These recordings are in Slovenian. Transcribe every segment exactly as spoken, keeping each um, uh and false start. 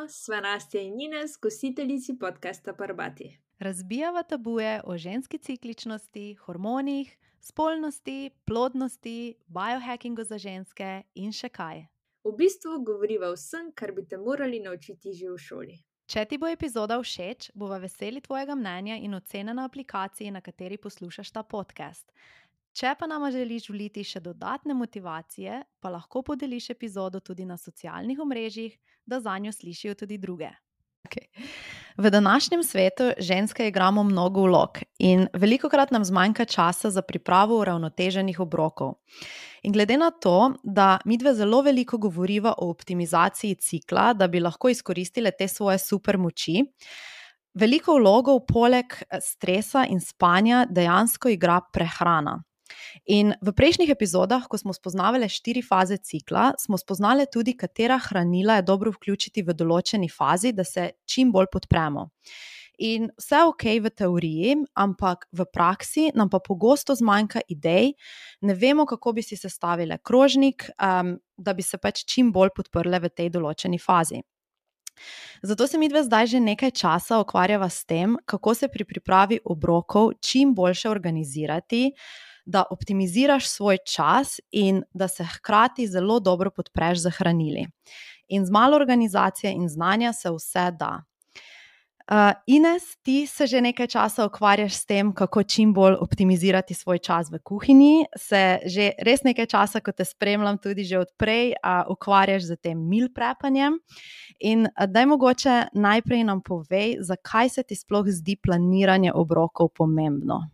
Živijo, sva Nastja in Ines, gostiteljici podcasta Parbati. Razbijava tabuje o ženski cikličnosti, hormonih, spolnosti, plodnosti, biohackingu za ženske in še kaj. V bistvu govoriva o vsem, kar bi te morali naučiti že v šoli. Če ti bo epizoda všeč, bova veseli tvojega mnenja in ocene na aplikaciji, na kateri poslušaš ta podcast. Če pa nama želiš vliti še dodatne motivacije, pa lahko podeliš epizodo tudi na socialnih omrežjih, da zanjo slišijo tudi druge. Okay. V današnjem svetu ženske igramo mnogo vlog in velikokrat nam zmanjka časa za pripravo uravnoteženih obrokov. In glede na to, da midve zelo veliko govoriva o optimizaciji cikla, da bi lahko izkoristile te svoje super moči, veliko vlogo poleg stresa in spanja dejansko igra prehrana. In v prejšnjih epizodah, ko smo spoznavali štiri faze cikla, smo spoznali tudi, katera hranila je dobro vključiti v določeni fazi, da se čim bolj podpremo. In vse ok v teoriji, ampak v praksi nam pa pogosto zmanjka idej, ne vemo, kako bi si sestavile krožnik, um, da bi se pač čim bolj podprle v tej določeni fazi. Zato se midve zdaj že nekaj časa ukvarjava s tem, kako se pri pripravi obrokov čim boljše organizirati, da optimiziraš svoj čas in da se hkrati zelo dobro podpreš za hranili. In z malo organizacije in znanja se vse da. Uh, Ines, ti se že nekaj časa ukvarjaš s tem, kako čim bolj optimizirati svoj čas v kuhinji. Se že res nekaj časa, ko te spremljam tudi že odprej, uh, ukvarjaš z tem meal prepanjem. In uh, daj mogoče najprej nam povej, zakaj se ti sploh zdi planiranje obrokov pomembno.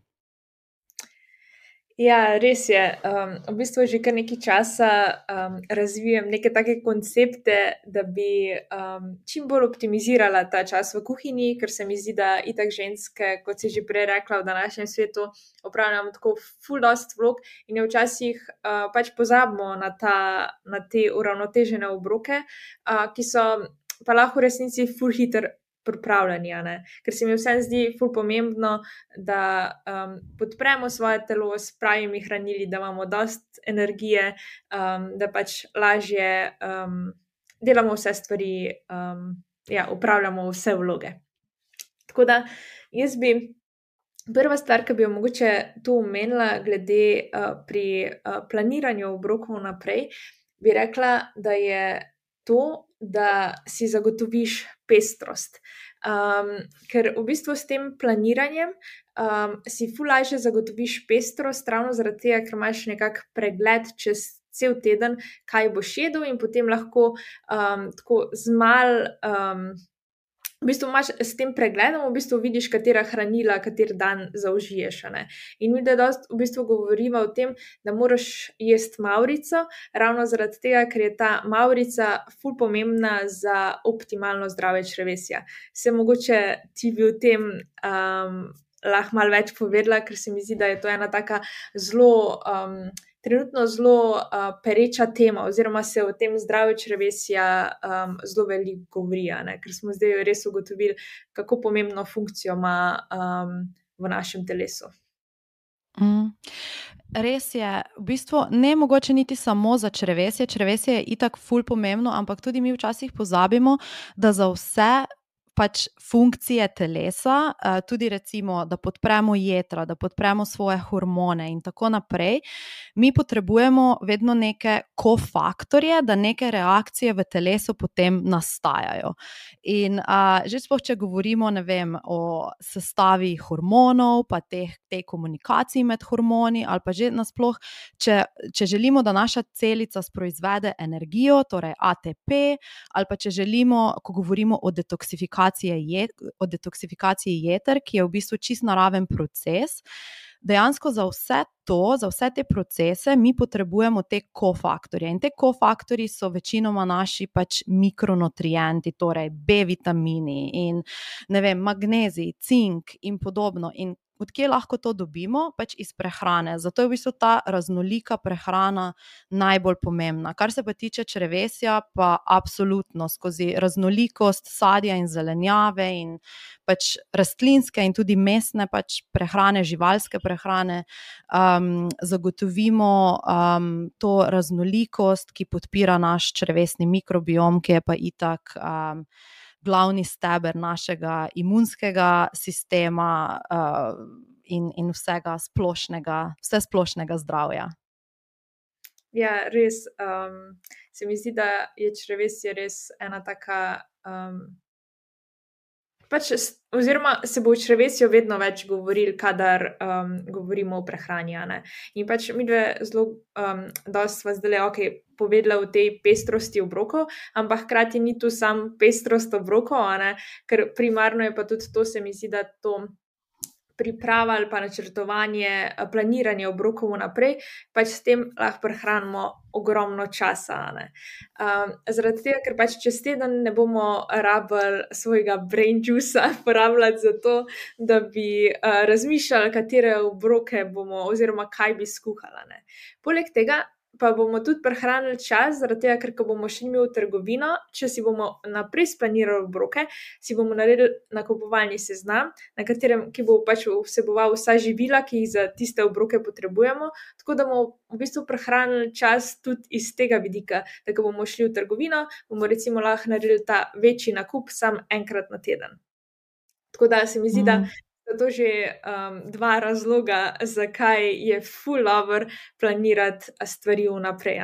Ja, res je. Um, v bistvu že kar nekaj časa um, razvijam neke take koncepte, da bi um, čim bolj optimizirala ta čas v kuhinji, ker se mi zdi, da itak ženske, kot si že prej rekla, v današnjem svetu opravljamo tako ful dost vlog in je včasih uh, pač pozabimo na, ta, na te uravnotežene obroke, uh, ki so pa lahko v resnici ful hiter pripravljeni, ker se mi vsem zdi ful pomembno, da um, podpremo svoje telo s pravimi hranili, da imamo dost energije, um, da pač lažje um, delamo vse stvari, um, ja, upravljamo vse vloge. Tako da jaz bi prva stvar, ki bi jo mogoče tu omenila glede uh, pri uh, planiranju obrokov naprej, bi rekla, da je to, da si zagotoviš pestrost. Um, ker v bistvu s tem planiranjem um, si ful lažje zagotoviš pestrost, ravno zaradi tega, ker imaš nekak pregled čez cel teden, kaj boš jedel in potem lahko um, tako z mal... Um, V bistvu imaš s tem pregledom, v bistvu vidiš, katera hranila, kater dan zaužiješ. Ne? In mi da dost v bistvu govoriva o tem, da moraš jesti mavrico, ravno zaradi tega, ker je ta mavrica ful pomembna za optimalno zdravje črevesja. Se mogoče ti bi o tem um, lahko malo več povedala, ker se mi zdi, da je to ena taka zelo... Um, trenutno zelo uh, pereča tema, oziroma se o tem zdravju črevesja um, zelo veliko govori, ker smo zdaj res ugotovili, kako pomembno funkcijo ima um, v našem telesu. Mm. Res je, v bistvu ne mogoče niti samo za črevesje, črevesje je itak ful pomembno, ampak tudi mi včasih pozabimo, da za vse pač funkcije telesa, tudi recimo, da podpremo jetra, da podpremo svoje hormone in tako naprej, mi potrebujemo vedno neke kofaktorje, da neke reakcije v telesu potem nastajajo. In a, že sploh, če govorimo, ne vem, o sestavi hormonov, pa teh, tej komunikaciji med hormoni, ali pa že nasploh, če, če želimo, da naša celica sproizvede energijo, torej A T P, ali pa če želimo, ko govorimo o detoksifikaciji, o detoksifikaciji jeter, ki je v bistvu čist naraven proces. Dejansko za vse to, za vse te procese mi potrebujemo te kofaktorje in te kofaktorji so večinoma naši pač mikronutrienti, torej B vitamini in ne vem, magnezij, cink in podobno. In odkje lahko to dobimo? Pač iz prehrane. Zato je v bistvu ta raznolika prehrana najbolj pomembna. Kar se pa tiče črevesja, pa absolutno skozi raznolikost sadja in zelenjave in pač rastlinske in tudi mesne pač prehrane, živalske prehrane, um, zagotovimo um, to raznolikost, ki podpira naš črevesni mikrobiom, ki je pa itak um, glavni steber našega imunskega sistema uh, in, in vsega splošnega, vse splošnega zdravja. Ja, res. Um, se mi zdi, da je črevesje res ena taka. Um, pač, oziroma, se bo o črevesju vedno več govorili, kadar um, govorimo o prehrani. In pač mi dve zelo um, dosti sva zdaj okay, povedala o tej pestrosti obrokov, ampak hkrati ni tu sam pestrost obrokov, ker primarno je pa tudi to, se mi zdi, da to. Priprava ali pa načrtovanje, planiranje obrokov naprej, pač s tem lahko prehranimo ogromno časa. Um, zaradi tega, ker pač čez teden ne bomo rabili svojega brain juica porabljati za to, da bi uh, razmišljali, katere obroke bomo oziroma kaj bi skuhali. Poleg tega pa bomo tudi prehranili čas, zaradi tega, ker ko bomo šli v trgovino, če si bomo naprej splanirali obroke, si bomo naredili nakupovalni seznam, na katerem, ki bo pač vseboval vsa živila, ki jih za tiste obroke potrebujemo, tako da bomo v bistvu prehranili čas tudi iz tega vidika, da ko bomo šli v trgovino, bomo recimo lahko naredili ta večji nakup sam enkrat na teden. Tako da se mi zdi, mm. da to je že um, dva razloga, zakaj je ful dobro planirati stvari vnaprej.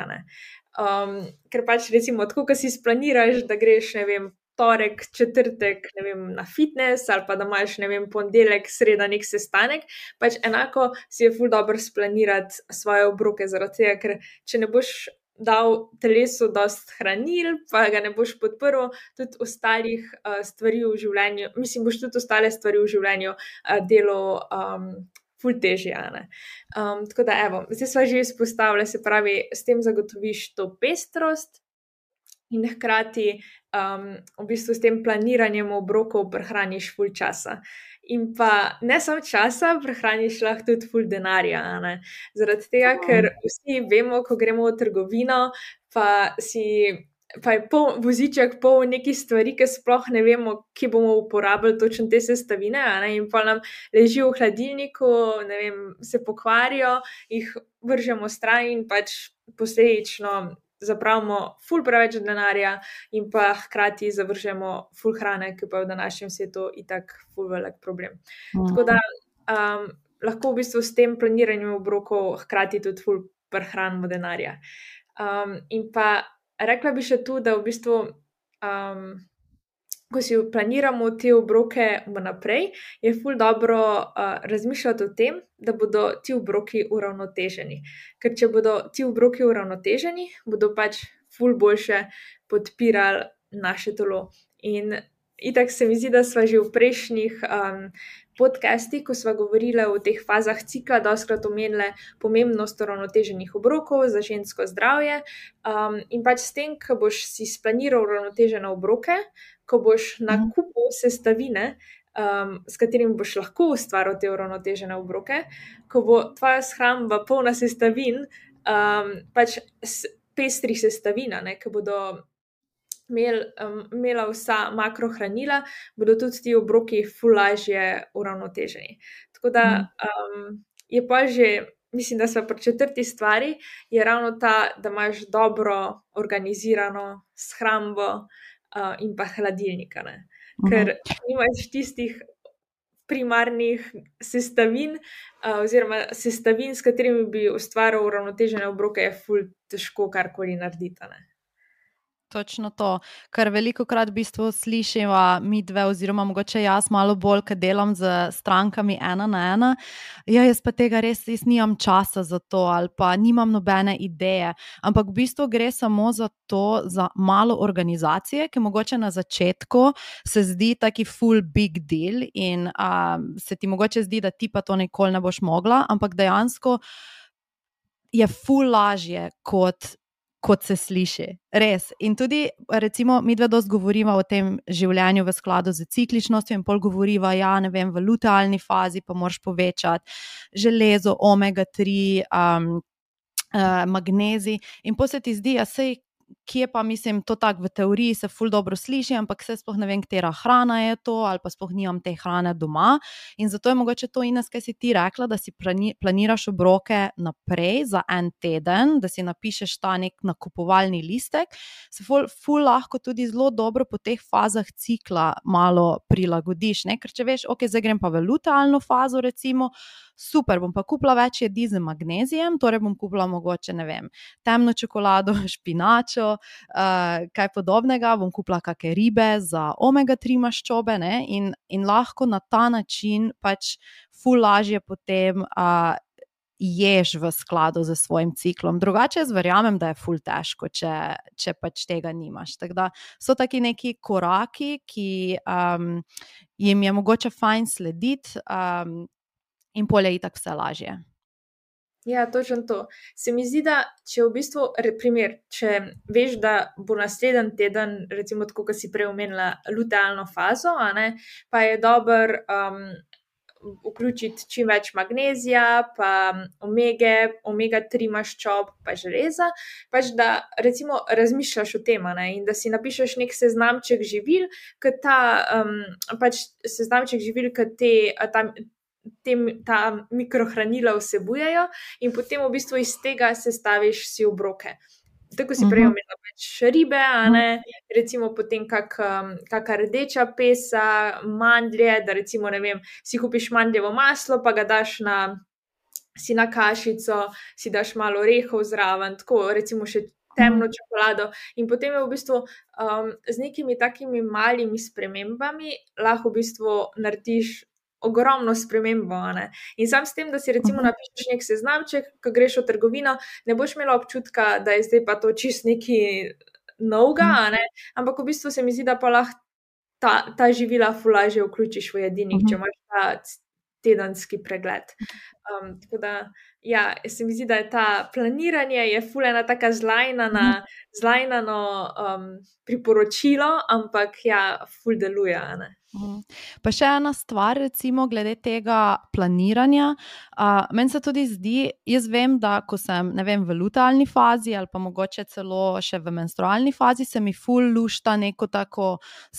Um, ker pač recimo tako, ko si splaniraš, da greš, ne vem, torek, četrtek, ne vem, na fitness ali pa da imaš, ne vem, ponedeljek, sreda nek sestanek, pač enako si je ful dobro splanirati svoje obroke, zaradi tega, ker če ne boš dal telesu dost hranil, pa ga ne boš podprl, tudi ostalih uh, stvari v življenju, mislim, boš tudi ostale stvari v življenju uh, delo um, ful težje. Um, tako da, evo, zdaj sva že izpostavila, se pravi, s tem zagotoviš to pestrost in hkrati um, v bistvu s tem planiranjem obrokov prehraniš ful časa. In pa ne samo časa, prehraniš lahko tudi ful denarja. Zaradi tega, ker vsi vemo, ko gremo v trgovino, pa, si, pa je pol, voziček pol nekih stvari, ki sploh ne vemo, kje bomo uporabili točno te sestavine. In pa nam ležijo v hladilniku, ne vem, se pokvarijo, jih vržemo stran in pač posledično zapravimo ful preveč denarja in pa hkrati zavržemo ful hrane, ki pa je v današnjem svetu itak ful velik problem. Mm. Tako da um, lahko v bistvu s tem planiranjem obrokov hkrati tudi ful prehranimo denarja. Um, in pa rekla bi še tu, da v bistvu um, ko si planiramo te obroke vnaprej, je ful dobro uh, razmišljati o tem, da bodo ti obroki uravnoteženi. Ker če bodo ti obroki uravnoteženi, bodo pač ful boljše podpirali naše telo. In itak se mi zdi, da sva že v prejšnjih um, podcastih, ko sva govorila o teh fazah cikla, dostkrat omenile pomembnost uravnoteženih obrokov za žensko zdravje. Um, in pač s tem, ko boš si splaniral uravnotežene obroke, ko boš na kupu sestavine, um, s katerim boš lahko ustvaril te uravnotežene obroke, ko bo tvoja shramba polna sestavin, um, pač pestrih sestavin, ki bodo imel, um, imela vsa makrohranila, bodo tudi ti obroki ful lažje uravnoteženi. Tako da um, je pa že, mislim, da so pri četrti stvari, je ravno ta, da imaš dobro organizirano shrambo, Uh, in pa hladilnika, ne? Ker nimaš tistih primarnih sestavin uh, oziroma sestavin, s katerimi bi ustvaril uravnotežene obroke, je ful težko karkoli narediti. Ne? Točno to, kar veliko krat v bistvu slišiva mi dve, oziroma mogoče jaz malo bolj, kad delam z strankami ena na ena, ja, jaz pa tega res, jaz nimam časa za to ali pa nimam nobene ideje, ampak v bistvu gre samo za to, za malo organizacije, ki mogoče na začetku se zdi taki full big deal in um, se ti mogoče zdi, da ti pa to nikoli ne boš mogla, ampak dejansko je full lažje kot kot se sliši, res. In tudi, recimo, mi dve dosti govorimo o tem življenju v skladu z cikličnostjo in pol govoriva, ja, ne vem, v lutealni fazi pa moraš povečati železo, omega tri, um, uh, magnezij in pol se ti zdi, ja, sej, kje pa mislim, to tako v teoriji se ful dobro sliši, ampak se sploh ne vem, katera hrana je to, ali pa sploh nimam te hrane doma. In zato je mogoče to, Ines, kaj si ti rekla, da si planiraš obroke naprej za en teden, da si napišeš ta nek nakupovalni listek, se ful, ful lahko tudi zelo dobro po teh fazah cikla malo prilagodiš, ne? Ker če veš, ok, zdaj grem pa v lutealno fazo recimo, super, bom pa kupila več jedi z magnezijem, torej bom kupila mogoče, ne vem, temno čokolado, špinačo, uh, kaj podobnega, bom kupila kakšne ribe za omega tri maščobe, ne, in, in lahko na ta način pač ful lažje potem uh, ješ v skladu z svojim ciklom. Drugače jaz verjamem, da je ful težko, če, če pač tega nimaš. Tako da so taki neki koraki, ki um, jim je mogoče fajn slediti, um, in polje itak vse lažje. Ja, točno to. Se mi zdi, da če v bistvu, primer, če veš, da bo naslednji teden, recimo tako, kot si prej omenila, lutealno fazo, a ne, pa je dobro um, vključiti čim več magnezija, pa omege, omega tri maščob, pa železa, pač da recimo razmišljaš o tem, a ne, in da si napišeš nek seznamček živil, ki ta, um, pač seznamček živil, ki te, ta, Te, ta mikrohranila vsebujejo in potem v bistvu iz tega sestaviš si obroke. Tako si prej omenila pač ribe, a ne, recimo potem kak, kaka rdeča pesa, mandlje, da recimo, ne vem, si kupiš mandljevo maslo, pa ga daš na, si na kašico, si daš malo orehov zraven, tako recimo še temno čokolado in potem je v bistvu um, z nekimi takimi malimi spremembami lahko v bistvu narediš ogromno spremembo, ne? In sam s tem, da si recimo napišeš nek seznamček, ko greš v trgovino, ne boš imela občutka, da je zdaj pa to čist neki novega, ne? Ampak v bistvu se mi zdi, da pa lahko ta, ta živila ful lažje vključiš v jedinik, če imaš ta tedenski pregled. Um, tako da, ja, se mi zdi, da je ta planiranje je ful ena taka zlajnana, zlajnano um, priporočilo, ampak ja, ful deluje, ne? Pa še ena stvar, recimo, glede tega planiranja. Uh, meni se tudi zdi, jaz vem, da ko sem, ne vem, v lutealni fazi ali pa mogoče celo še v menstrualni fazi, se mi ful lušta neko tako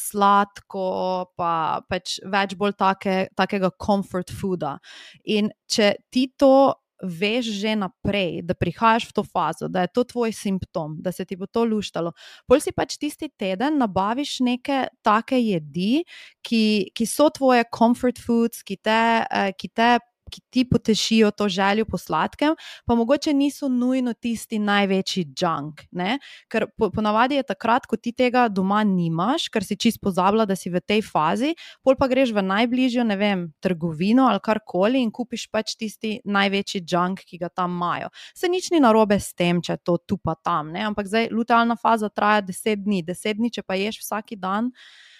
sladko, pa pač več bolj take, takega comfort fooda. In če ti to veš že naprej, da prihajaš v to fazo, da je to tvoj simptom, da se ti bo to luštalo, pol si pač tisti teden nabaviš neke take jedi, ki, ki so tvoje comfort foods, ki te, ki te ki ti potešijo to željo po sladkem, pa mogoče niso nujno tisti največji junk, ne? Ker po, ponavadi je takrat, ko ti tega doma nimaš, ker si čist pozabila, da si v tej fazi, pol pa greš v najbližjo, ne vem, trgovino ali karkoli in kupiš pač tisti največji junk, ki ga tam imajo. Se nič ni narobe s tem, če to tu pa tam, ne? Ampak zdaj lutealna faza traja deset dni, deset dni, če pa ješ vsaki dan,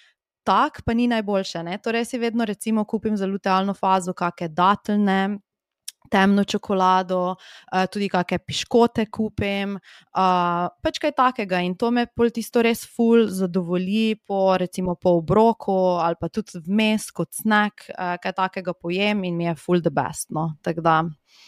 tak pa ni najboljše, ne? Torej si vedno recimo kupim za lutealno fazo kakšne dateljne, temno čokolado, tudi kakšne piškote kupim, pač kaj takega in to me pol tisto res ful zadovolji po recimo po obroku ali pa tudi vmes kot snack, kaj takega pojem in mi je ful the best, no, tako da.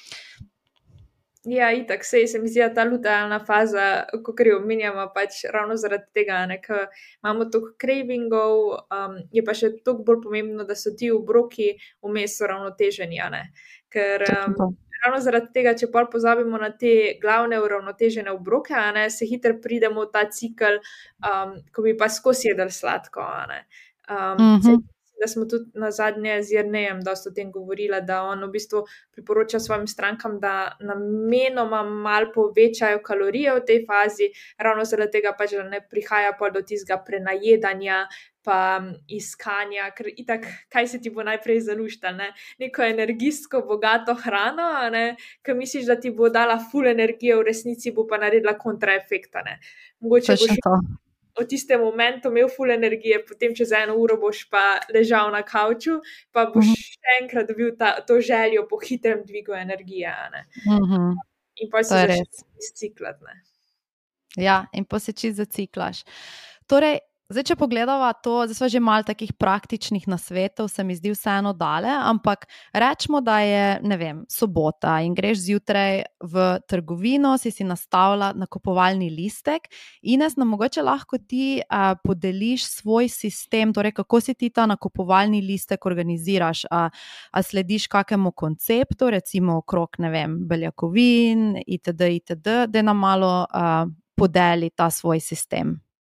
Ja, itak, sej se mi zdi, da ta lutealna faza, kakor jo omenjamo, pač ravno zaradi tega, ne, ker imamo toliko cravingov, um, je pa še toliko bolj pomembno, da so ti obroki vmes uravnoteženi, ne, ker um, ravno zaradi tega, če pol pozabimo na te glavne uravnotežene obroke, ne, se hitro pridemo v ta cikel, um, ko bi pa skozi jedli sladko, ne. Um, mm-hmm. Da smo tudi na zadnje z Jernejem dosti o tem govorila, da on v bistvu priporoča svojim strankam, da namenoma malo povečajo kalorije v tej fazi, ravno zaradi tega pač, da ne prihaja pa do tistega prenajedanja pa iskanja, ker itak, kaj se ti bo najprej zalušta, ne? Neko energijsko bogato hrano, ne? Ker misliš, da ti bo dala ful energije, v resnici bo pa naredila kontraefekta, ne? Mogoče boš v tistem momentu imel ful energije, potem čez eno uro boš pa ležal na kavču, pa boš uh-huh. še enkrat dobil ta, to željo po hitrem dvigu energije, ne? Uh-huh. In pa se začne izciklati, ne? Ja, in pa se čist zaciklaš. Torej, Zdaj, če pogledava to, zdaj smo že malo takih praktičnih nasvetov, se mi zdi vseeno dale, ampak rečemo, da je, ne vem, sobota in greš zjutraj v trgovino, si si nastavila nakupovalni listek. Ines, nam mogoče lahko ti a, podeliš svoj sistem, torej kako si ti ta nakupovalni listek organiziraš, a, a slediš kakemu konceptu, recimo okrog, ne vem, beljakovin, itd., itd., da nam malo a, podeli ta svoj sistem.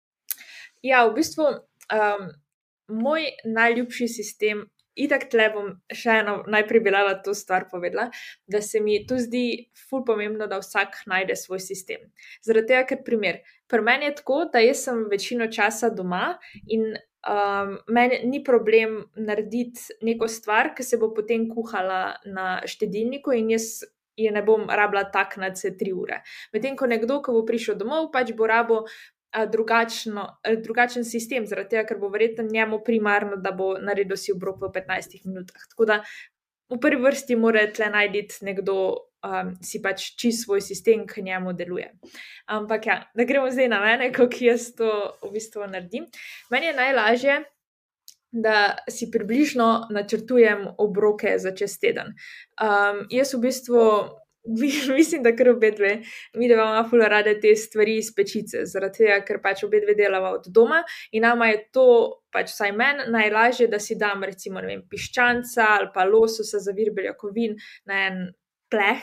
Ja, v bistvu um, moj najljubši sistem, itak tle bom še eno najprej bila to stvar povedala, da se mi tu zdi ful pomembno, da vsak najde svoj sistem. Zaradi tega, ker primer, pri meni je tako, da jaz sem večino časa doma in um, meni ni problem narediti neko stvar, ki se bo potem kuhala na štedilniku in jaz je ne bom rabila taknati se tri ure. Medtem ko nekdo, ko bo prišel domov, pač bo rabo Drugačno, drugačen sistem, zaradi tega, ker bo verjetno njemu primarno, da bo naredil si obrok v petnajstih minutah. Tako da v prvi vrsti mora tle najti nekdo um, si pač čist svoj sistem, ki njemu deluje. Ampak ja, da gremo zdaj na mene, kako jaz to v bistvu naredim. Meni je najlažje, da si približno načrtujem obroke za čez teden. Um, jaz v bistvu Mislim, da kar obe dve, mi da imamo ful rade te stvari iz pečice, zaradi tega, ker pač obe dve delava od doma in nama je to, pač vsaj meni, najlažje, da si dam recimo, ne vem, piščanca ali pa lososa za vir beljakovin na en pleh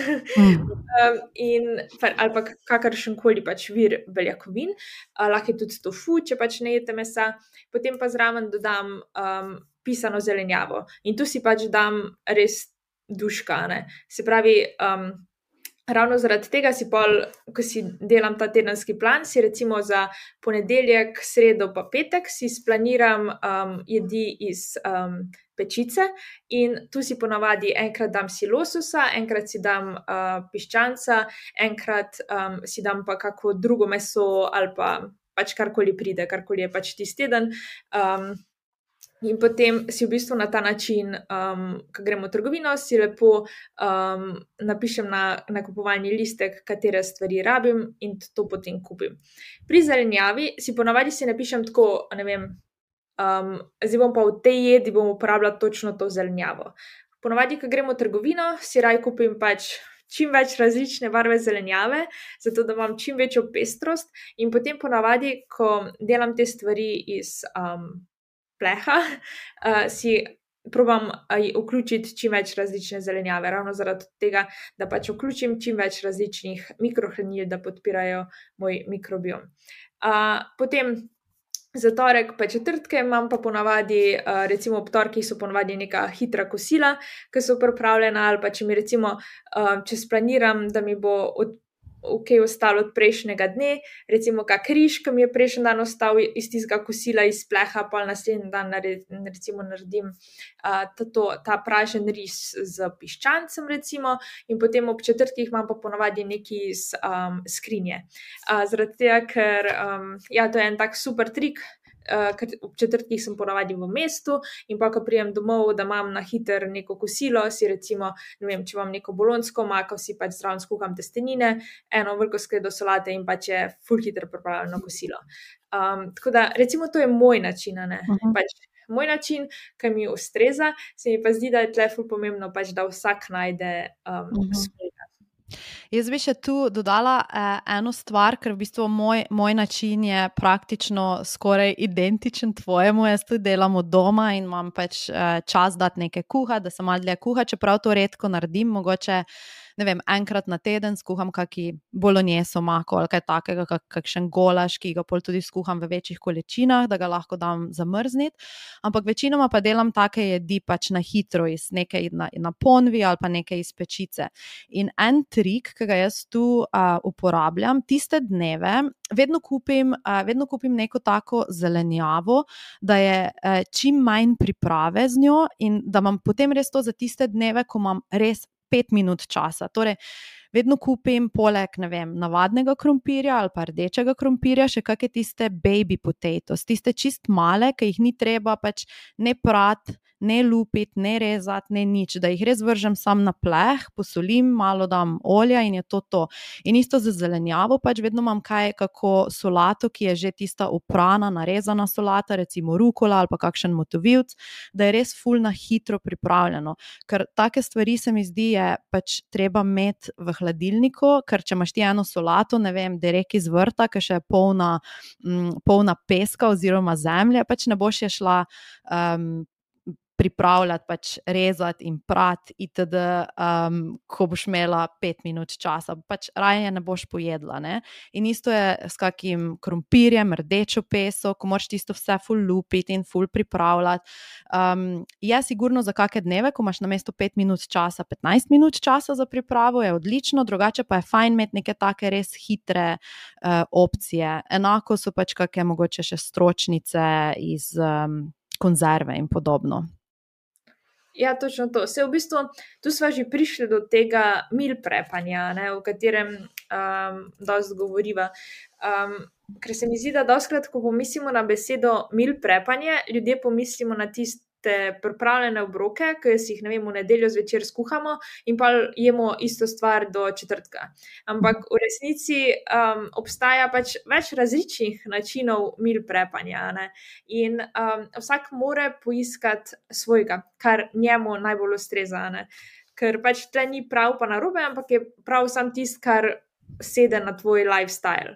mm. um, in, ali pa kakršen koli pač vir beljakovin, uh, lahko je tudi tofu, če pač ne jete mesa, potem pa zraven dodam um, pisano zelenjavo in tu si pač dam res duška, ne. Se pravi, um, ravno zaradi tega si pol, ko si delam ta tedenski plan, si recimo za ponedeljek, sredo pa petek si splaniram um, jedi iz um, pečice in tu si ponavadi enkrat dam si lososa, enkrat si dam uh, piščanca, enkrat um, si dam pa kako drugo meso ali pa pač karkoli pride, karkoli je pač tisti teden. Um, In potem si v bistvu na ta način, um, ko gremo v trgovino, si lepo um, napišem na nakupovalni listek, katere stvari rabim in to potem kupim. Pri zelenjavi si ponavadi si napišem tako, ne vem, um, zdaj bom pa v tej jedi bom uporabljala točno to zelenjavo. Ponavadi, ko gremo v trgovino, si raj kupim pač čim več različne barve zelenjave, zato da imam čim večjo pestrost in potem ponavadi, ko delam te stvari iz um, pleha, uh, si probam uh, vključiti čim več različne zelenjave, ravno zaradi tega, da pač vključim čim več različnih mikrohranil, da podpirajo moj mikrobiom. Uh, potem za torek pa četrtke imam pa ponavadi, uh, recimo ob torkih so ponavadi neka hitra kosila, ki so pripravljena, ali pa če mi recimo, uh, če splaniram, da mi bo od ok, ostalo od prejšnjega dne, recimo kak riž, ki mi je prejšnji dan ostal iz tistega kosila iz pleha, pa naslednji dan naredim, recimo naredim uh, tato, ta pražen riž z piščancem recimo in potem ob četrtkih imam pa ponavadi neki iz um, skrinje. Uh, zaradi tega, ker um, ja, to je en tak super trik, Uh, ker ob četrtkih sem ponavadi v mestu in pa, ko prijem domov, da imam na hiter neko kosilo, si recimo, ne vem, če imam neko bolonsko omako, si pač zraven skuham testenine, eno veliko skledo solate in pač je ful hitro pripravljeno kosilo. Um, tako da, recimo, to je moj način, ne, uh-huh. pač moj način, ki mi ustreza, se mi pa zdi, da je tle ful pomembno, pač, da vsak najde um, uh-huh. svoj. Jaz bi še tu dodala eh, eno stvar, ker v bistvu moj, moj način je praktično skoraj identičen tvojemu. Jaz tudi delam od doma in imam pač eh, čas dati nekaj kuha, da se malo dlje kuha, čeprav to redko naredim, mogoče ne vem, enkrat na teden skuham kaki bolognese omako ali kaj takega, kak, kakšen golaž, ki ga pol tudi skuham v večjih količinah, da ga lahko dam zamrzniti, ampak večinoma pa delam take jedi pač na hitro iz nekaj na, na ponvi ali pa nekaj iz pečice. In en trik, ki ga jaz tu uh, uporabljam, tiste dneve, vedno kupim, uh, vedno kupim neko tako zelenjavo, da je uh, čim manj priprave z njo in da imam potem res to za tiste dneve, ko imam res pet minut časa. Torej, vedno kupim poleg, ne vem, navadnega krompirja ali pa rdečega krompirja še kakšne tiste baby potatoes, tiste čist male, ki jih ni treba pač ne prati, ne lupiti, ne rezati, ne nič, da jih res vržem sam na pleh, posolim, malo dam olja in je to to. In isto za zelenjavo, pač vedno imam kaj, kako solato, ki je že tista oprana, narezana solata, recimo rukola ali pa kakšen motovilc, da je res ful na hitro pripravljeno. Ker take stvari se mi zdi, je pač treba imeti v hladilniku, ker če imaš ti eno solato, ne vem, direkt iz vrta, ki še je polna, m, polna peska oziroma zemlje, pač ne boš je šla um, pripravljati, pač rezati in prati itd., um, ko boš imela pet minut časa, pač raje ne boš pojedla, ne? In isto je s kakim krompirjem, rdečo peso, ko moraš tisto vse ful lupiti in ful pripravljati. Um, je sigurno za kakšne dneve, ko imaš namesto pet minut časa, petnajst minut časa za pripravo, je odlično, drugače pa je fajn imeti neke take res hitre uh, opcije. Enako so pač kakšne mogoče še stročnice iz um, konzerve in podobno. Ja, točno to. Se v bistvu, tu smo že prišli do tega meal prepanja, ne, o katerem um, dosti govoriva. Um, ker se mi zdi, da dostikrat, ko pomislimo na besedo meal prepanje, ljudje pomislimo na tiste pripravljene obroke, ki si jih, ne vem, v nedeljo zvečer skuhamo in pa jemo isto stvar do četrtka. Ampak v resnici um, obstaja pač več različnih načinov meal prepanja, ne? In um, vsak mora poiskati svojega, kar njemu najbolj ustreza, ne? Ker pač tle ni prav pa narobe, ampak je prav sam tisto, kar sede na tvoj lifestyle.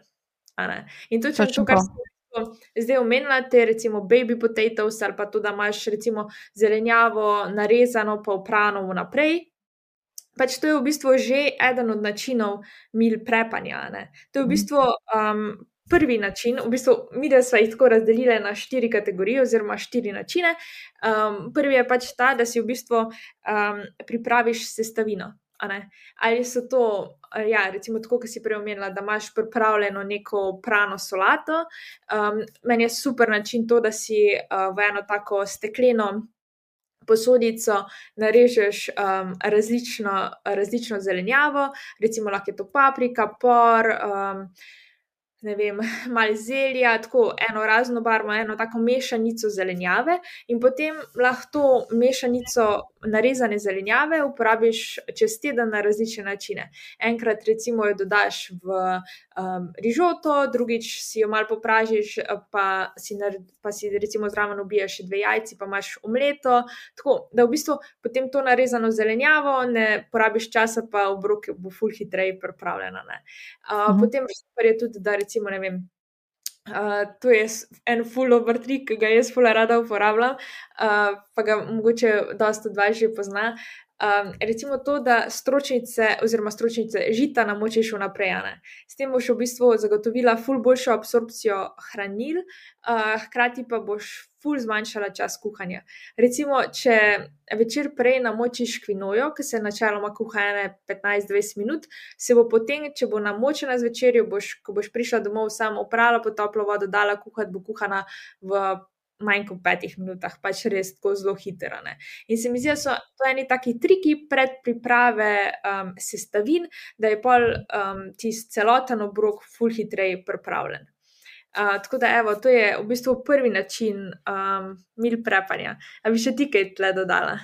In to, če to, kar si zdaj omenila, te recimo baby potatoes ali pa to, da imaš recimo zelenjavo narezano pa oprano vnaprej, pač to je v bistvu že eden od načinov meal prepanja, ne. To je v bistvu um, prvi način, v bistvu mi da sva jih tako razdelile na štiri kategorije oziroma štiri načine. Um, prvi je pač ta, da si v bistvu um, pripraviš sestavino. Ali so to, ja, recimo tako, kot si prej omenila, da imaš pripravljeno neko prano solato. Um, meni je super način to, da si uh, v eno tako stekleno posodico narežeš um, različno, različno zelenjavo, recimo lahko je to paprika, por, um, ne vem, malo zelja, tako eno raznobarvno, eno tako mešanico zelenjave in potem lahko to mešanico narezane zelenjave uporabiš čez teden na različne načine. Enkrat recimo jo dodaš v um, rižoto, drugič si jo malo popražiš, pa si, pa si recimo zraven ubiješ še dve jajci, pa imaš omleto, tako, da v bistvu potem to narezano zelenjavo ne porabiš časa, pa obrok bo ful hitreje pripravljena, ne. Uh, mhm. Potem super je tudi, da recimo, ne vem, Uh, to je en ful dober trik, ki ga jaz ful rada uporabljam, uh, pa ga mogoče dosti od vas že pozna. Um, recimo to, da stročnice oziroma stročnice žita namočiš vnaprej, ne. S tem boš v bistvu zagotovila ful boljšo absorpcijo hranil, uh, hkrati pa boš ful zmanjšala čas kuhanja. Recimo, če večer prej namočiš kvinojo, ki se načeloma kuha ene petnajst do dvajset minut, se bo potem, če bo namočena zvečer, boš, ko boš prišla domov, samo oprala pod toplo vodo, dala kuhati, bo kuhana v manj kot petih minutah, pač res tako zelo hitro, ne. In se mi zdi, da so to eni taki triki pred priprave um, sestavin, da je pol um, tist celoten obrok ful hitreje pripravljen. Uh, tako da, evo, to je v bistvu prvi način um, meal prepanja. A bi še ti kaj tle dodala?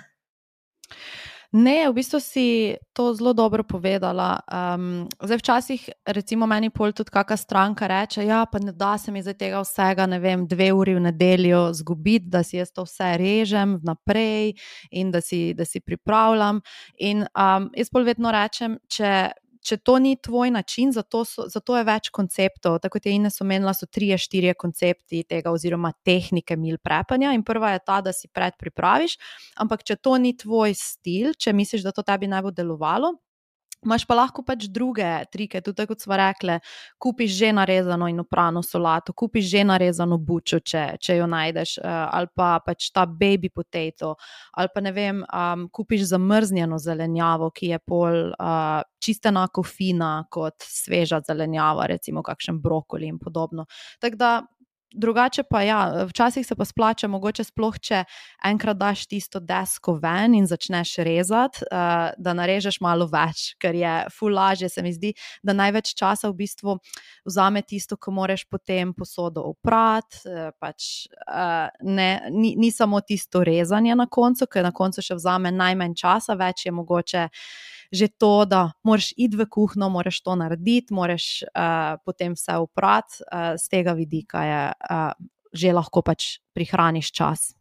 Ne, v bistvu si to zelo dobro povedala. Um, zdaj včasih, recimo meni pol tudi kakšna stranka reče, ja, pa ne da se mi zdaj tega vsega, ne vem, dve uri v nedeljo zgubiti, da si jaz to vse režem vnaprej in da si, da si pripravljam. In um, jaz pol vedno rečem, če Če to ni tvoj način, zato, so, zato je več konceptov, tako kot je Ines omenila, so trije, štirje koncepti tega oziroma tehnike meal prepanja in prva je ta, da si predpripraviš, ampak če to ni tvoj stil, če misliš, da to tebi ne bo delovalo, imaš pa lahko pač druge trike, tudi kot smo rekli, kupiš že narezano in oprano solato, kupiš že narezano bučo, če, če jo najdeš, ali pa pač ta baby potato, ali pa ne vem, um, kupiš zamrznjeno zelenjavo, ki je pol uh, čisto enako fina kot sveža zelenjava, recimo kakšen brokoli in podobno. Tako da drugače pa ja, včasih se pa splača, mogoče sploh, če enkrat daš tisto desko ven in začneš rezati, uh, da narežeš malo več, ker je ful lažje, se mi zdi, da največ časa v bistvu vzame tisto, ko moraš potem posodo oprati, uh, pač uh, ne, ni, ni samo tisto rezanje na koncu, ker na koncu še vzame najmanj časa, več je mogoče že to, da moraš iti v kuhno, moraš to narediti, moraš uh, potem vse oprati, uh, z tega vidika je uh, že lahko pač prihraniš čas.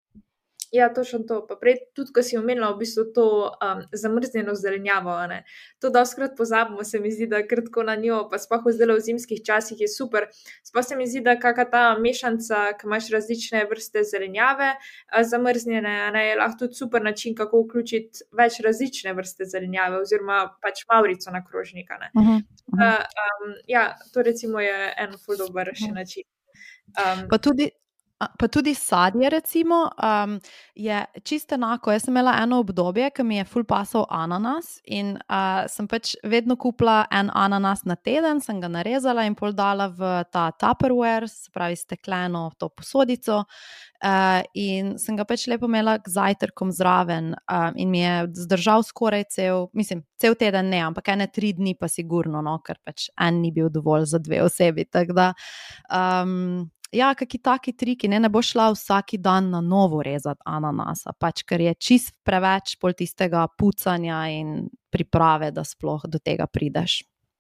Ja, točno to. Pa prej tudi, ko si omenila v bistvu to um, zamrznjeno zelenjavo, ne. To doskrat pozabimo, se mi zdi, da kratko na njo, pa sploh zdaj v zimskih časih je super. Sploh se mi zdi, da kakšna ta mešanca, ki imaš različne vrste zelenjave, zamrznjene, ne, je lahko tudi super način, kako vključiti več različne vrste zelenjave oziroma pač mavrico na krožnika, ne. Uh-huh, uh-huh. Uh, um, ja, to recimo je en ful dober še način. Um, Pa tudi Pa tudi sadje, recimo, um, je čisto enako. Jaz sem imela eno obdobje, ki mi je ful pasal ananas in uh, sem pač vedno kupila en ananas na teden, sem ga narezala in pol dala v ta Tupperware, se pravi stekleno to posodico, uh, in sem ga pač lepo imela k zajtrkom zraven uh, in mi je zdržal skoraj cel, mislim, cel teden ne, ampak ene tri dni pa sigurno, no, ker pač en ni bil dovolj za dve osebi, tako da um, ja, kakšni taki triki, ne, ne bo šla vsaki dan na novo rezati ananasa, pač ker je čist preveč pol tistega pucanja in priprave, da sploh do tega prideš.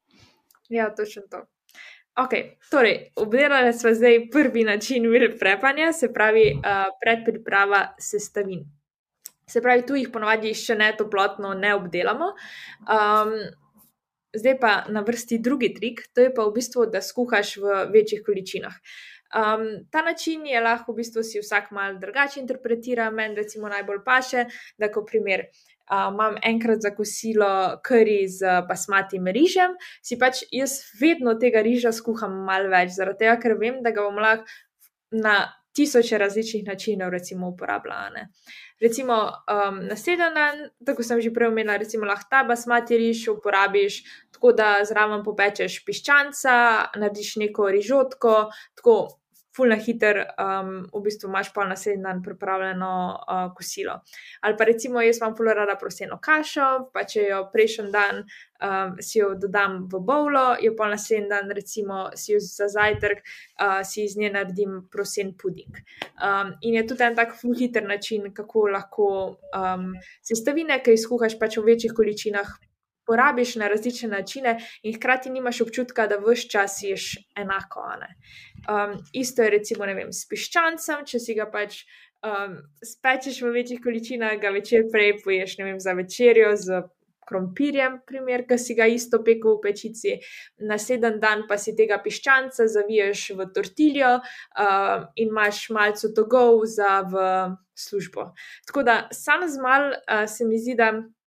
Ja, točno to. Ok, torej, obdelali smo zdaj prvi način meal prepanja, se pravi uh, predpriprava sestavin. Se pravi, tu jih ponovadi še ne toplotno ne obdelamo. Um, zdaj pa na vrsti drugi trik, to je pa v bistvu, da skuhaš v večjih količinah. Um, ta način je lahko v bistvu si vsak malo drugače interpretira, meni recimo najbolj paše, da ko primer uh, imam enkrat za kosilo kari z basmatim rižem, si pač jaz vedno tega riža skuham malo več, zaradi tega, ker vem, da ga bom lahko na tisoče različnih načinov recimo uporabljala, ne. Recimo um, naslednji dan, tako sem že prej omenila, recimo lahko ta basmati riž uporabiš tako, da zraven popečeš piščanca, narediš neko rižotko, tako ful na hiter, um, v bistvu imaš pa naslednji dan pripravljeno uh, kosilo. Ali pa recimo jaz imam ful rada proseno kašo, pa če jo prejšnji dan um, si jo dodam v bowlo, jo pa naslednji dan recimo si jo za zajtrk, uh, si iz nje naredim prosen puding. Um, in je tudi en tak ful hiter način, kako lahko um, sestavine, ki jih skuhaš pač v večjih količinah, porabiš na različne načine in hkrati nimaš občutka, da ves čas ješ enako, ne. Um, isto je recimo, ne vem, s piščancem, če si ga pač um, spečeš v večjih količinah, ga večer prej poješ, ne vem, za večerjo z krompirjem, primer, ki si ga isto pekel v pečici, naslednji dan pa si tega piščanca zaviješ v tortiljo uh, in imaš malce to go za v službo. Tako da sam z mal uh, se mi zdi, da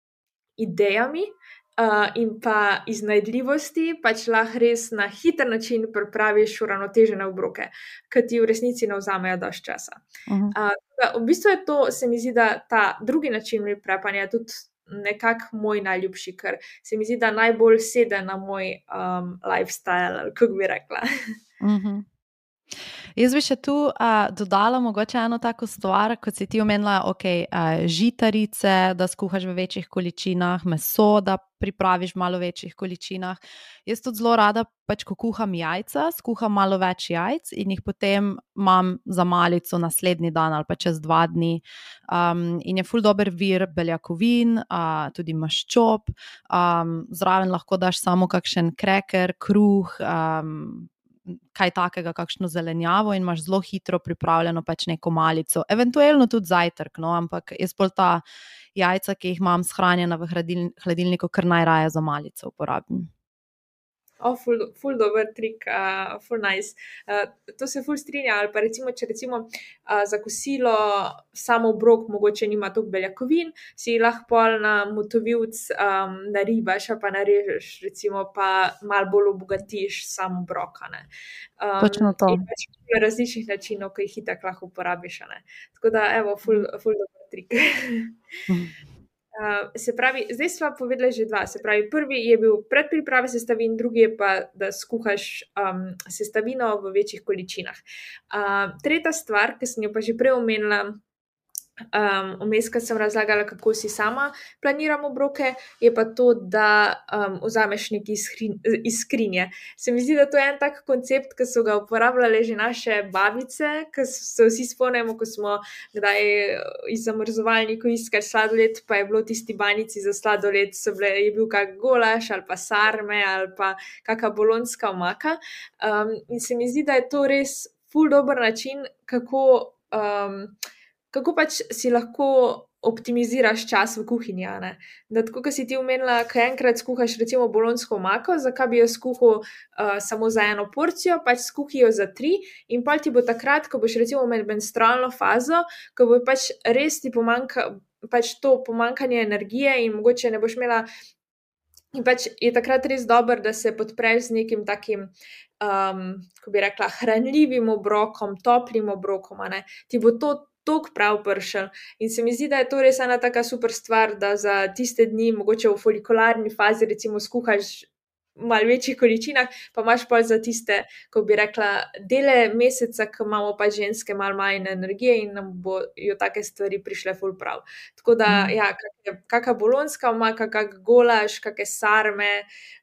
idejami Uh, in pa iznajdljivosti pač lahko res na hiter način pripraviš uravnotežene obroke, ki ti v resnici ne vzamejo dosti časa. Uh-huh. Uh, v bistvu je to, se mi zdi, da ta drugi način meal prepanja je tudi nekako moj najljubši, ker se mi zdi, da najbolj sede na moj um, lifestyle, ali kako bi rekla. Uh-huh. Jaz bi še tu uh, dodala mogoče eno tako stvar, kot si ti omenila, ok, uh, žitarice, da skuhaš v večjih količinah, meso, da pripraviš v malo večjih količinah. Jaz tudi zelo rada, pač ko kuham jajca, skuham malo več jajc in jih potem imam za malico naslednji dan ali pa čez dva dni. Um, in je ful dober vir beljakovin, uh, tudi maščob, um, zraven lahko daš samo kakšen kreker, kruh, um, kaj takega, kakšno zelenjavo in imaš zelo hitro pripravljeno pač neko malico. Eventualno tudi zajtrk, no, ampak jaz pol ta jajca, ki jih imam shranjena v hladilniku, kar najraje za malico uporabim. O, oh, ful, ful dober trik, uh, ful nice. Uh, to se ful strinja, ali pa recimo, če recimo uh, za kosilo samo obrok mogoče nima toliko beljakovin, si lahko pol na motovilc um, naribaš, pa narežeš, recimo pa malo bolj obogatiš samo obroka, ne. Um, Točno to. In pač različnih načinov, ki jih itak lahko uporabiš, ne. Tako da, evo, ful, ful dober trik. Uh, se pravi, zdaj sva povedala že dva. Se pravi, prvi je bil predpriprava sestavin, drugi je pa, da skuhaš um, sestavino v večjih količinah. Uh, tretja stvar, ki sem jo pa že prej omenila, Um, vmes, ko sem razlagala, kako si sama planiram obroke, je pa to, da um, vzameš nekaj iz, skrin, iz skrinje. Se mi zdi, da to je en tak koncept, ki so ga uporabljale že naše babice, ki se vsi spomnimo, ko smo kdaj iz zamrzovalnikov iskali sladoled, pa je bilo tisti banici za sladoled, so bile, je bil kak golaš ali pa sarme ali pa kaka bolonska omaka. Um, in se mi zdi, da je to res ful dober način, kako um, kako pač si lahko optimiziraš čas v kuhinji. Da, tako, kot si ti omenila, ko enkrat skuhaš recimo bolonsko omako, zakaj bi jo skuhal uh, samo za eno porcijo, pač skuhi jo za tri in pa ti bo takrat, ko boš recimo med menstrualno fazo, ko bo pač res ti pomanjka, pač to pomankanje energije in mogoče ne boš imela. In pač je takrat res dobro, da se podpreš z nekim takim, um, ko bi rekla, hranljivim obrokom, toplim obrokom. Ti bo to tok prav pršel. In se mi zdi, da je to res ena taka super stvar, da za tiste dni, mogoče v folikularni fazi, recimo skuhaš malo večjih količinah, pa imaš pa za tiste, ko bi rekla, dele meseca, ko imamo pa ženske malo manj energije in nam bojo take stvari prišle ful prav. Tako da, mm. ja, kak, kaka bolonska omaka, kak golaš, kake sarme,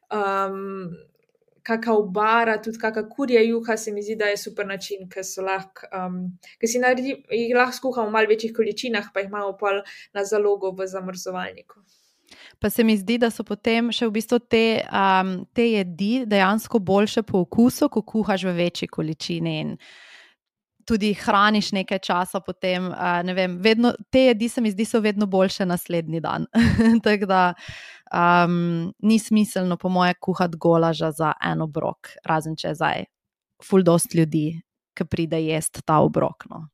um, kaka obara, tudi kaka kurja juha, se mi zdi, da je super način, ker so lahko, um, ker si naredi, jih lahko skuhamo v malo večjih količinah, pa jih imamo pol na zalogo v zamrzovalniku. Pa se mi zdi, da so potem še v bistvu te, um, te jedi dejansko boljše po okusu, ko kuhaš v večji količini in tudi hraniš nekaj časa potem, uh, ne vem, vedno, te jedi se mi zdi so vedno boljše naslednji dan. Tako da um, ni smiselno po moje kuhati golaža za en obrok, razen če je zdaj ful dost ljudi, ki pride jest ta obrok, no.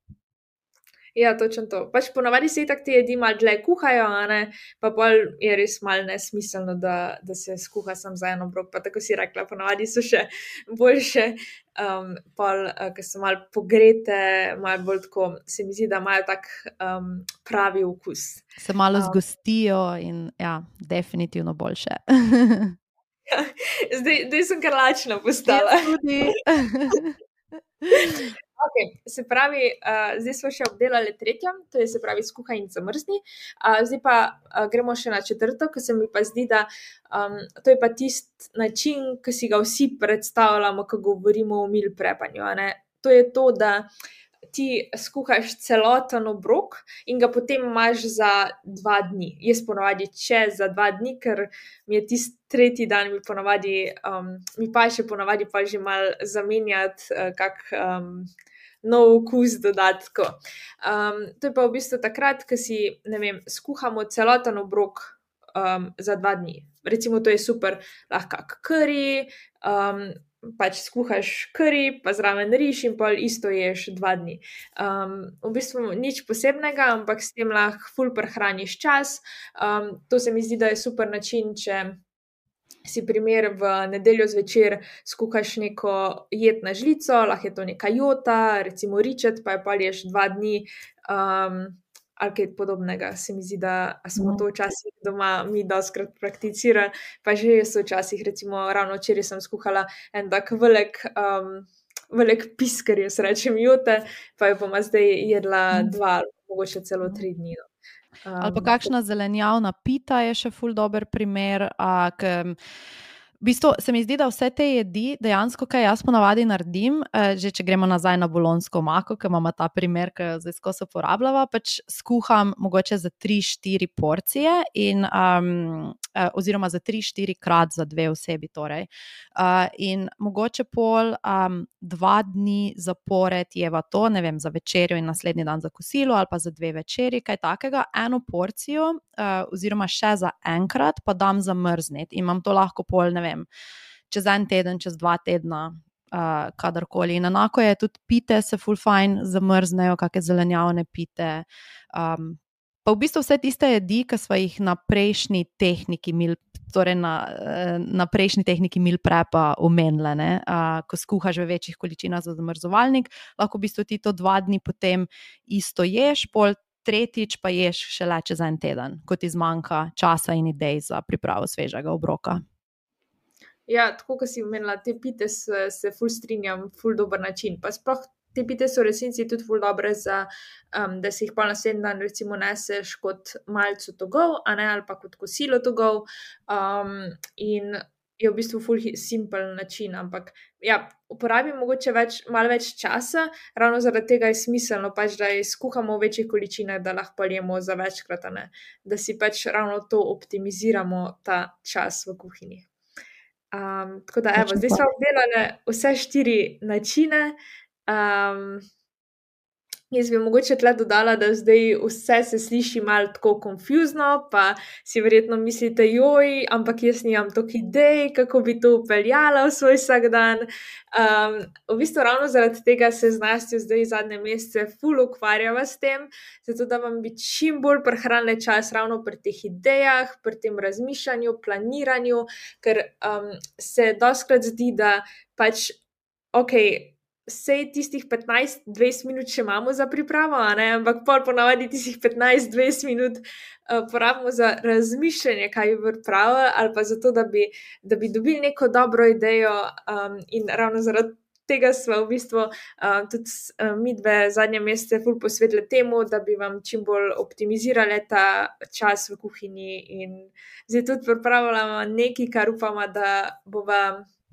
Ja, točno to. Pač ponavadi se itak te jedi malo dlje kuhajo, ne? Pa pol je res malo nesmiselno, da, da se skuha sam za en obrok, pa tako si rekla, ponavadi so še boljše, um, pol, uh, ki so malo pogrete, malo bolj tako, se mi zdi, da imajo tak um, pravi okus. Se malo um, zgostijo in ja, definitivno boljše. zdaj, zdaj sem kar lačna postala. Ja, tudi. Okay, se pravi, uh, zdaj smo še obdelali tretjo, to je se pravi skuhaj in zamrzni. Uh, zdaj pa uh, gremo še na četrto, ker se mi pa zdi, da um, to je pa tist način, ki si ga vsi predstavljamo, ko govorimo o meal prepanju. To je to, da ti skuhaš celoten obrok in ga potem imaš za dva dni. Jaz ponovadi če za dva dni, ker mi je tisti tretji dan, mi ponovadi, um, mi pa še ponovadi pa že malo zamenjati uh, kak um, nov okus dodatko. Um, to je pa v bistvu takrat, ko si, ne vem, skuhamo celoten obrok um, za dva dni. Recimo, to je super, lahko kari, um, pač skuhaš kari, pa zraven riž in pol isto ješ dva dni. Um, v bistvu nič posebnega, ampak s tem lahko ful prehraniš čas. Um, to se mi zdi, da je super način, če si primer v nedeljo zvečer skuhaš neko jed na žlico, lahko je to neka jota, recimo ričet, pa je pol ješ dva dni, um, ali kaj podobnega. Se mi zdi, da smo to včasih doma mi doskrat prakticirali, pa že so včasih, recimo ravno včeraj sem skuhala en tak velik, um, velik pisker, jaz rečem jote, pa jo bomo zdaj jedla dva, mogoče celo tri dni. Um, ali pa kakšna zelenjavna pita je še ful dober primer, a, k, v bistvu se mi zdi, da vse te jedi, dejansko, kaj jaz ponavadi naredim, že če gremo nazaj na bolonsko omako, ki imamo ta primer, ki zdaj skozi uporabljava, pač skuham mogoče za tri štiri porcije in, um, oziroma za tri štiri krat za dve osebi torej. Uh, in mogoče pol um, dva dni zapored jeva to, ne vem, za večerjo in naslednji dan za kosilo ali pa za dve večeri, kaj takega, eno porcijo uh, oziroma še za enkrat pa dam zamrzniti in imam to lahko pol, ne vem, čez en teden, čez dva tedna, uh, kadarkoli. In enako je tudi pite se ful fajn zamrznejo, kakšne zelenjavne pite. Um, pa v bistvu vse tiste jedi, ki smo jih na prejšnji tehniki meal, torej na, na prejšnji tehniki meal prepa omenile, ne? Uh, ko skuhaš v večjih količinah za zamrzovalnik, lahko v bistvu ti to dva dni potem isto ješ, pol tretjič pa ješ šele čez en teden, ko ti zmanjka časa in idej za pripravo svežega obroka. Ja, tako kot si omenila, te pite se, se ful strinjam, ful dober način. Pa sploh te pite so v resnici tudi ful dobre za, um, da si jih pa naslednji dan recimo neseš kot malco togov, a ne, ali pa kot kosilo togov. Um, in je v bistvu ful simpel način, ampak ja, uporabim mogoče več, malo več časa, ravno zaradi tega je smiselno pač, da jih skuhamo v večjih količinah, da lahko jemo za večkrat, a ne, da si pač ravno to optimiziramo, ta čas v kuhinji. Um, tako da, evo, zdaj smo obdelali vse štiri načine. Um, jaz bi mogoče tle dodala, da zdaj vse se sliši malo tako konfuzno, pa si verjetno mislite, joj, ampak jaz nimam toliko idej, kako bi to upeljala v svoj vsakdan. Um, v bistvu ravno zaradi tega se z Nastjo zdaj zadnje mesece ful ukvarjava s tem, zato da vam bi čim bolj prihranili čas ravno pri teh idejah, pri tem razmišljanju, planiranju, ker um, se dostikrat zdi, da pač, ok, sej tistih petnajst do dvajset minut še imamo za pripravo, a ne, ampak pol ponavadi tistih petnajst do dvajset minut uh, porabimo za razmišljanje, kaj bi pripravili, ali pa zato, da bi, da bi dobili neko dobro idejo, um, in ravno zaradi tega smo v bistvu uh, tudi uh, mi dve zadnje mesece ful posvetili temu, da bi vam čim bolj optimizirali ta čas v kuhinji in zdaj tudi pripravljamo nekaj, kar upamo, da bova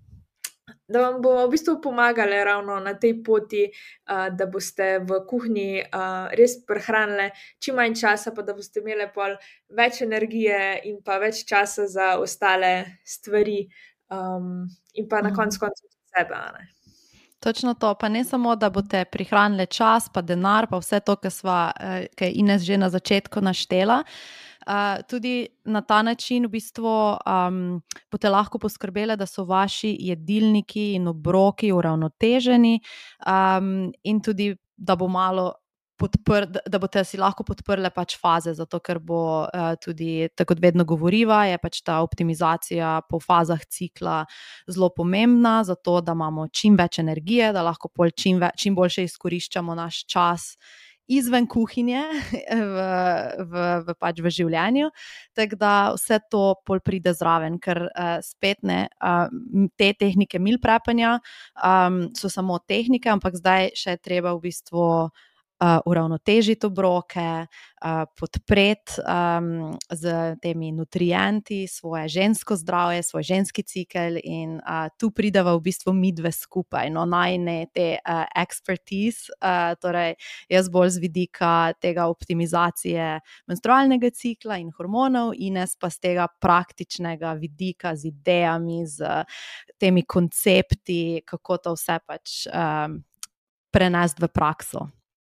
da vam bomo v bistvu pomagali ravno na tej poti, uh, da boste v kuhinji uh, res prihranili čim manj časa, pa da boste imeli pol več energije in pa več časa za ostale stvari, um, in pa na koncu koncev sebe, a ne. Točno to, pa ne samo, da boste prihranili čas, pa denar, pa vse to, kar sva, kar je Ines že na začetku naštela. Uh, tudi na ta način v bistvu um, boste lahko poskrbeli, da so vaši jedilniki in obroki uravnoteženi, um, in tudi, da bo malo podpr, da boste si lahko podprli pač faze, zato ker bo uh, tudi, tako kot vedno govoriva, je pač ta optimizacija po fazah cikla zelo pomembna, zato da imamo čim več energije, da lahko pol čim, ve, čim boljše izkoriščamo naš čas izven kuhinje v, v, v, pač v življenju, tako da vse to pol pride zraven, ker uh, spet ne, uh, te tehnike meal prepanja um, so samo tehnike, ampak zdaj še je treba v bistvu Uh, uravnotežiti obroke, uh, podpreti um, z temi nutrienti svoje žensko zdravje, svoj ženski cikel in uh, tu prideva v bistvu mi dve skupaj, no najne te uh, expertise, uh, torej jaz bolj z vidika tega optimizacije menstrualnega cikla in hormonov, Ines pa z tega praktičnega vidika z idejami, z temi koncepti, kako to vse pač um, prenesti v prakso.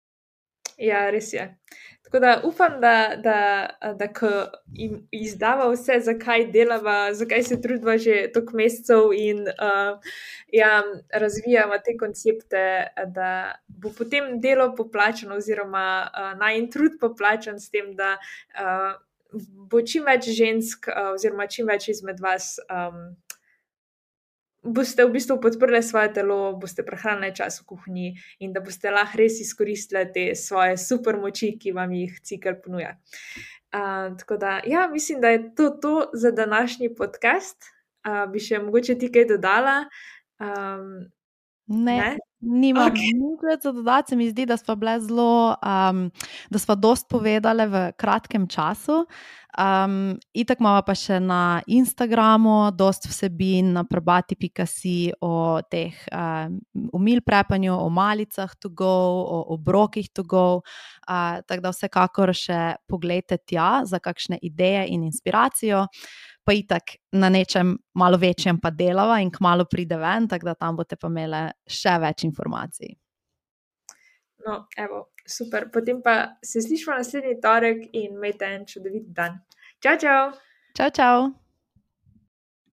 Ja, res je. Tako da upam, da, da, da ko izdava vse, zakaj delava, zakaj se trudiva že toliko mesecev in uh, ja, razvijava te koncepte, da bo potem delo poplačano oziroma uh, najin trud poplačan s tem, da uh, bo čim več žensk uh, oziroma čim več izmed vas um, boste v bistvu podprli svoje telo, boste prehranili čas v kuhinji in da boste lahko res izkoristili te svoje super moči, ki vam jih cikel ponuja. Uh, tako da, ja, mislim, da je to to za današnji podcast. Uh, bi še mogoče ti kaj dodala? Um, ne, ne, nimam okay. nič več za dodati, se mi zdi, da sva bile zelo, um, da sva dost povedale v kratkem času. Um, itak imamo pa še na Instagramu dost vsebin na probati pika si o teh um, o meal prepanju, o malicah to go, o obrokih to go, uh, tako da vsekakor še pogledajte tja za kakšne ideje in inspiracijo, pa itak na nečem malo večjem pa delava in kmalu pride ven, tako da tam boste pa imeli še več informacij. No, evo, super. Potem pa se slišimo naslednji torek in imejte en čudovit dan. Čau, čau! Čau, čau!